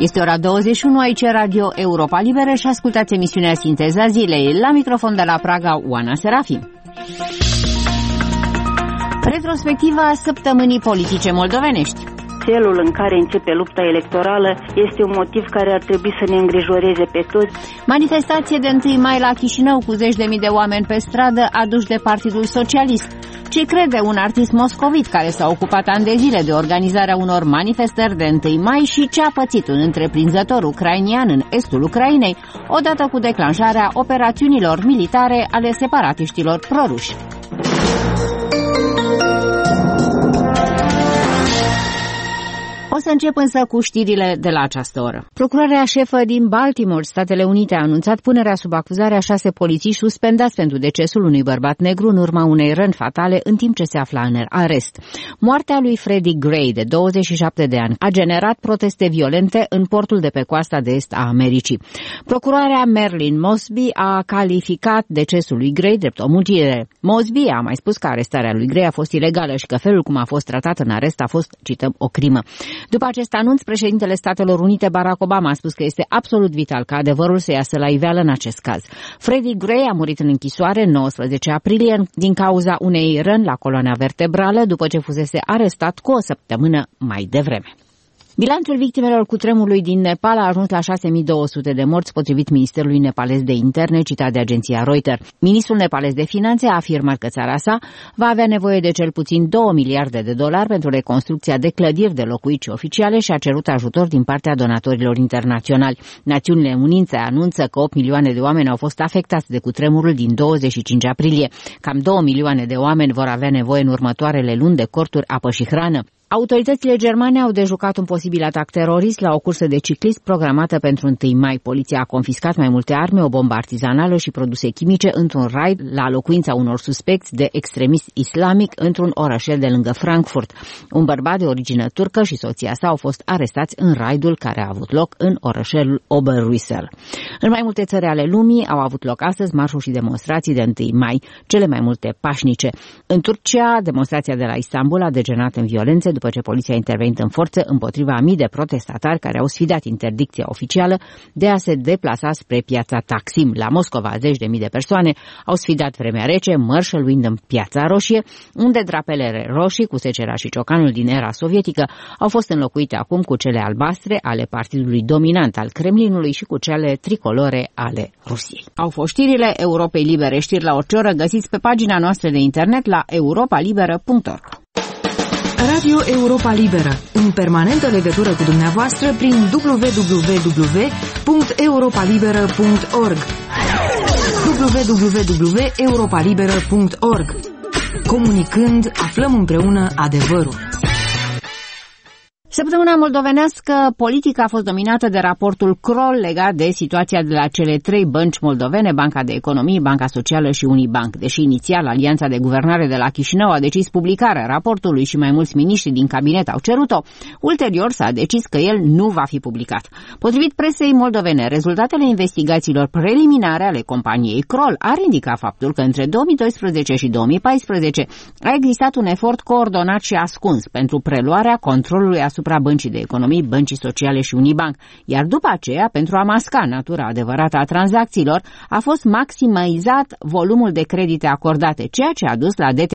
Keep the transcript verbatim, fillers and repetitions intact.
Este ora douăzeci și unu, aici Radio Europa Liberă și ascultați emisiunea Sinteza Zilei. La microfon de la Praga, Oana Serafim. Retrospectiva săptămânii politice moldovenești. Felul în care începe lupta electorală este un motiv care ar trebui să ne îngrijoreze pe toți. Manifestație de întâi mai la Chișinău cu zeci de mii de oameni pe stradă aduși de Partidul Socialist. Ce crede un artist moscovit care s-a ocupat ani de zile de organizarea unor manifestări de întâi mai și ce a pățit un întreprinzător ucrainian în estul Ucrainei, odată cu declanșarea operațiunilor militare ale separatiștilor proruși. O să încep însă cu știrile de la această oră. Procurarea șefă din Baltimore, Statele Unite, a anunțat punerea sub acuzare a șase polițiști suspendați pentru decesul unui bărbat negru în urma unei răni fatale în timp ce se afla în arest. Moartea lui Freddie Gray, de douăzeci și șapte de ani, a generat proteste violente în portul de pe coasta de est a Americii. Procurarea Marilyn Mosby a calificat decesul lui Gray drept omucidere. Mosby a mai spus că arestarea lui Gray a fost ilegală și că felul cum a fost tratat în arest a fost, cităm, o crimă. După acest anunț, președintele Statelor Unite, Barack Obama, a spus că este absolut vital ca adevărul să iasă la iveală în acest caz. Freddie Gray a murit în închisoare în nouăsprezece aprilie din cauza unei răni la coloana vertebrală după ce fusese arestat cu o săptămână mai devreme. Bilanțul victimelor cutremurului din Nepal a ajuns la șase mii două sute de morți, potrivit Ministerului Nepalez de Interne, citat de agenția Reuters. Ministrul nepalez de Finanțe a afirmat că țara sa va avea nevoie de cel puțin două miliarde de dolari pentru reconstrucția de clădiri de locuiți oficiale și a cerut ajutor din partea donatorilor internaționali. Națiunile Unite anunță că opt milioane de oameni au fost afectați de cutremurul din douăzeci și cinci aprilie. Cam două milioane de oameni vor avea nevoie în următoarele luni de corturi, apă și hrană. Autoritățile germane au dejucat un posibil atac terorist la o cursă de ciclism programată pentru întâi mai. Poliția a confiscat mai multe arme, o bombă artizanală și produse chimice într-un raid la locuința unor suspecți de extremism islamic într-un orășel de lângă Frankfurt. Un bărbat de origine turcă și soția sa au fost arestați în raidul care a avut loc în orășelul Oberruisel. În mai multe țări ale lumii au avut loc astăzi marșuri și demonstrații de întâi mai, cele mai multe pașnice. În Turcia, demonstrația de la Istanbul a degenerat în violențe după ce poliția a intervenit în forță împotriva a mii de protestatari care au sfidat interdicția oficială de a se deplasa spre piața Taksim. La Moscova, zeci de mii de persoane au sfidat vremea rece, mărșăluind în Piața Roșie, unde drapelele roșii cu secera și ciocanul din era sovietică au fost înlocuite acum cu cele albastre ale partidului dominant al Kremlinului și cu cele tricolore ale Rusiei. Au fost știrile Europei Libere, știri la orice oră, găsiți pe pagina noastră de internet la europa liberă punct org. Radio Europa Liberă, în permanentă legătură cu dumneavoastră prin w w w punct europa liberă punct org w w w punct europa liberă punct org. Comunicând, aflăm împreună adevărul. Săptămâna moldovenească politică a fost dominată de raportul Kroll legat de situația de la cele trei bănci moldovene, Banca de Economie, Banca Socială și Unibank. Deși inițial Alianța de Guvernare de la Chișinău a decis publicarea raportului și mai mulți miniștri din cabinet au cerut-o, ulterior s-a decis că el nu va fi publicat. Potrivit presei moldovene, rezultatele investigațiilor preliminare ale companiei Kroll ar indica faptul că între două mii doisprezece și două mii paisprezece a existat un efort coordonat și ascuns pentru preluarea controlului asupra asupra Băncii de Economie, Băncii Sociale și Unibank, iar după aceea, pentru a masca natura adevărată a tranzacțiilor, a fost maximizat volumul de credite acordate, ceea ce a dus la